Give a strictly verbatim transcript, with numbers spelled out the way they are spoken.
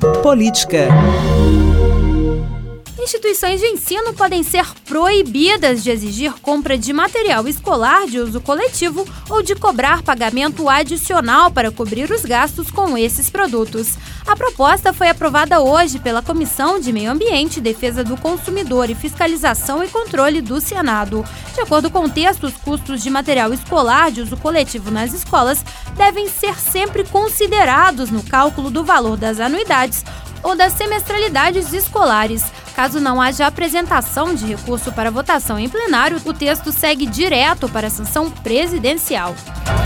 Política. Instituições de ensino podem ser proibidas de exigir compra de material escolar de uso coletivo ou de cobrar pagamento adicional para cobrir os gastos com esses produtos. A proposta foi aprovada hoje pela Comissão de Meio Ambiente, Defesa do Consumidor e Fiscalização e Controle do Senado. De acordo com o texto, os custos de material escolar de uso coletivo nas escolas devem ser sempre considerados no cálculo do valor das anuidades ou das semestralidades escolares. Caso não haja apresentação de recurso para votação em plenário, o texto segue direto para a sanção presidencial.